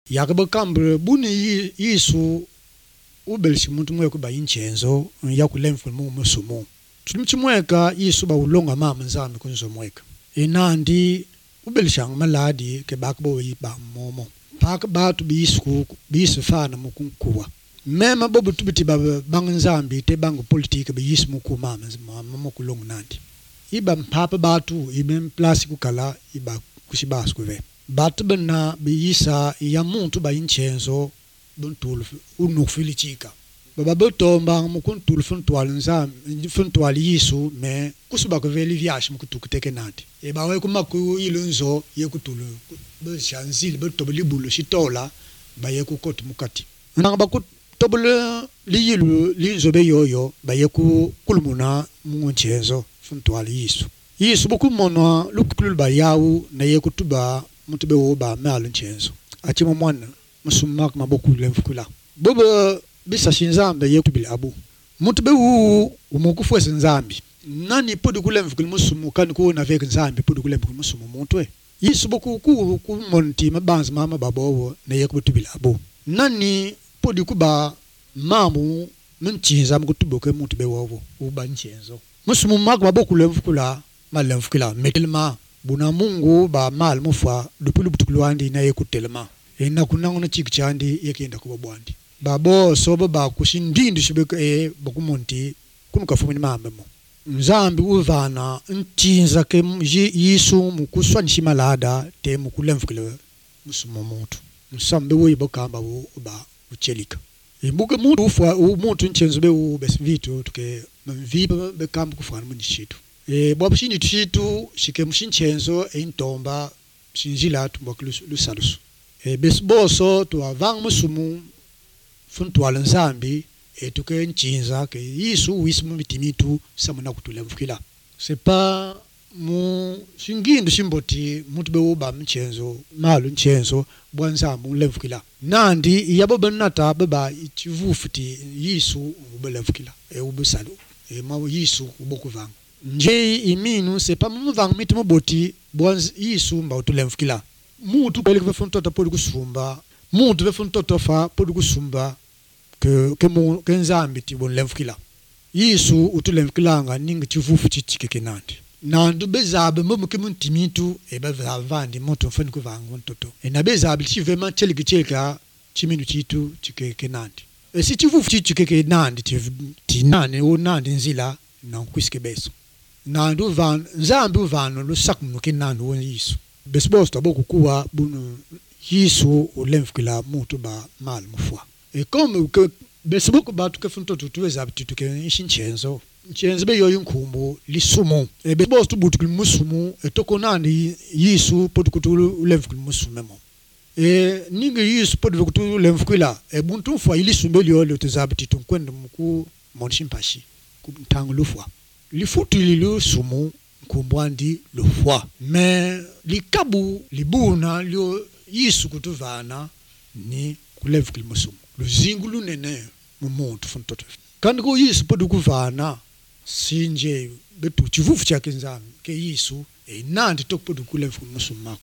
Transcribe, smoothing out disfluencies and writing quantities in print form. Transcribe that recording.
Yakaba kambre buni yisu ubelshi muntu mwe kuba inchenzo yakulemfu mu musumo tulimchimweka yisu ba ulonga mama nzami kunzomweka inandi ubelshang maladi ke bakbo yiba momo pak batu bisu fana mukunkuwa mema bobu tubiti ba banganzambi te bangu politique be yisu muku mama mama kulonga nandi iba mpapa batu iben place kukala iba kushibas kuve batu bena biyisa ya muntu ba inchenzo buntul unufilichika baba botomba mukuntul funtual yisu me kusuba ko veli viash mukutukuteke nati e ba we kumaku ilunzo yekutulu be chanzil be tobli bulu shitola ba yekukot mukati nanga ba tobule liyilu linzo be yoyo ba yeku kulmuna munchenzo funtual yisu bukumona lukulul ba yawu na yekutuba mutube wo ba mal nchenzo achimo mwana musumak maboku lemfukula bobo bisa shinzambe yekubili abu mutube wu umukufu nzambi nani podu kulemfukula musumu kan ko na vek nzambi podu kulemfukula musumu mutwe yisu boku ku monti mabanzi mama babowo na yekubili abu nani podu kuba mamu mnchinza mkutuboke mutube wowo uba nchenzo musumu mak maboku lemfukula malemfukula metelma buna mungu ba mal mufwa dupulu butukulwandi na yekutelma ina kunangona chikchandi yekenda kuba bwandi babo sobo ba kushindindi shibeke bokumonti kunukafumini mamemo nzambi uvana nchinza ke yisu mukuswa nishimalada te mukulemfukile musumo muntu nsambe wo ibokamba wo ba uchelika imbuke muntu ufwa umuntu nchenzo be ubesvitu tuke mvipa bekamba kufana munishitu bwabushini tushitu shike mushinchenzo eintomba shinjila tumbakulusalusu besboso tuavang musumu funtuala nzambi tuke nchinza ke yisu wismu mitimitu samuna kutulemfukila c'est pas mu shingindu shimboti mutu bewuba mchenzo malu nchenzo bwanzamu lemfukila nandi yabo banata baba ichivufuti yisu ubelemfukila ubusalu ma yisu ubokuvanga nje iminu c'est pas muvang mitimo boti bwanz yisu mba utulemfukila mutu pele ke fonto podi kusumba mutu ve fonto fa podi kusumba ke nzambi ti bon lemfukila yisu utulemfukilanga ninga chivufu chichike nandi nandu bezabe momuke muntimitu ebavandi moto fani kuvanga ntoto na bezabe chivema chelikicheka chiminu chitu chike nandi si chivufu chichike nandi ti nani o nandi nzila na kwiske beso nandu van nzambi uvano lusakumuke nandi won yisu besbosto bokukuwa bunu yisu ulemfukila mutu ba mal mufwa comme que besboku ba tuke funto tuweza tuke inshinchenzo nchenzo be yoyo nkumbu lisumu besbosto butukul musumu tokonani yisu potukutulu ulemfukila musumemo ninga yisu potukutulu ulemfukila buntu fwa ilisumbe lyolo tuzabiti tunkwenda muku monshimpashi kumtangulufwa lifutu lilu sumu kumbwandi lufwa me likabu libuna lyo yisu kutuvana ni kulemfukila musumu luzingu lunene mumuntu funtoto kandi ko yisu podu kuvana sinje betu chivufu chake nzami ke yisu nandi tokupodu kulemfukila musumu